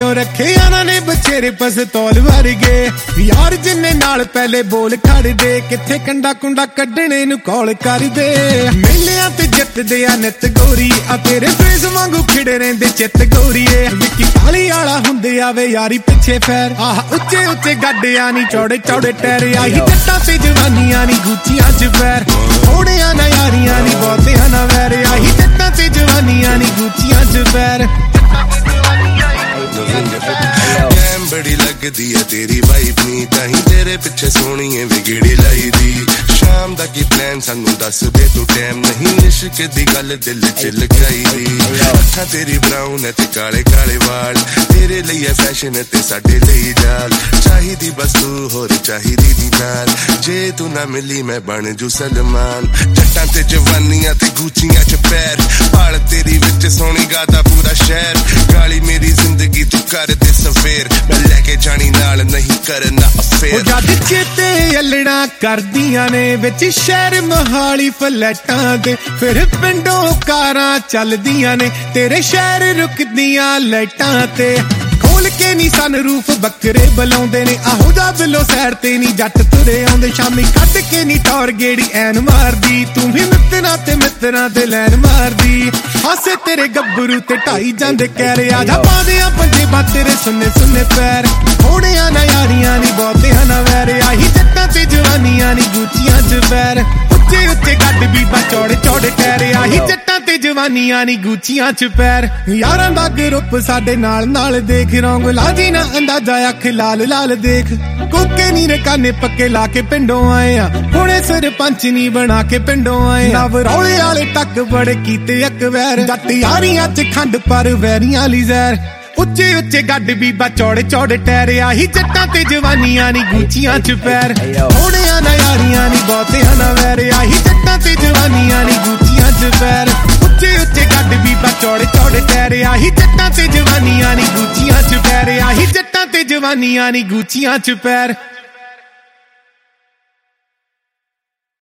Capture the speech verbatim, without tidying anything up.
रखे यारा ने बछेरे पिस्तौल वर्गे यार जिन्ने नाल पहले बोल खड़ दे किथे कंडा कुंडा कड्डणे नूं कॉल कर दे मेलियां ते जितदे आ नित गोरी आ तेरे फेस वांगू खिड़े रहिंदे चित गोरीए विक्की काली वाला हुंदे आवे यारी पिछे फैर आह उच्चे उच्चे गड्डियां नी चौड़े चौड़े टैर आही जट्टां ते जवानियां नी गुच्चियां च पैर थोड़ियां ना यारियां नी बहुतियां ना वैर आही जट्टां ते जवानियां नी गुच्चियां च पैर बड़ी लगदी है तेरी वाइब नी ताही तेरे पिछे सोहणीए विगड़ी लाई दी शाम दा की प्लान सानू दस दे तू टाइम नहीं इश्क दी गल दिल च लगाई दी अखां तेरी ब्राउन है ते काले काले वाल तेरे लिए फैशन ते साडे लिए जाल चाहिदी बस तू होर चाहिदी दी नाल जे तू ना मिली मैं बन जू सलमान जट्टां ते जवानियां ते गुच्चियां च पैर पाल तेरी विच सोहणी गादा पूरा शहर गाली मेरी जिंदगी तू कर दे सवेर मैं लेके जानी नाल नहीं करना अफेयर जद चेते अल्लड़ा करदियां ने विच शहर मोहाली फ्लैटां दे फिर पिंडों कारां चलदियां ने तेरे शहर रुकदियां लाइटां ते खोल के नी सन रूफ बकरे बुलाउंदे ने आहो जा बिलो सैर ते नी जट तुरे आउंदे शामी कट के नी टौर गेड़ी ऐन मारदी तू भी मित्तरां ते मित्तरां ते लैन मारदी हासे तेरे गब्बरू ते ढाई जांदे कहरे आजा पादियां पंजेबां तेरे सुन्ने सुन्ने पैर थोड़ियां ना यारियां नी बहुतियां ना वैर आही जट्टां ते जवानियां नी गुच्चियां च पैर उच्चे उच्चे गड्ड बीबा चौड़े चौड़े टैर आही जट्टां ते जवानियां नी गुच्चियां च पैर यारां दा ग्रुप साडे नाल नाल देख रौंग लाजी ना अंदाजा अख लाल लाल देख कोके नी ने काने पक्के लाके पिंडों आए आ हुणे सरपंच नी बना के पिंडों आए नव रौले वाले टक बड़े कीते अकवैर जट यारियां च खंड पर वैरियां ली जहर उच्चे उच्चे गड्ड बीबा चौड़े चौड़े टैर आही जट्टां ते जवानियां नी गुच्चियां च पैर थोड़ियां ना यारियां नी बहुतियां ना वैर आही जट्टां ते जवानियां नी गुच्चियां च पैर उच्चे उच्चे गड्ड बीबा चौड़े चौड़े टैर आही जट्टां ते जवानियां नी गुच्चियां च पैर आही जट्टां ते जवानियां नी गुच्चियां च पैर।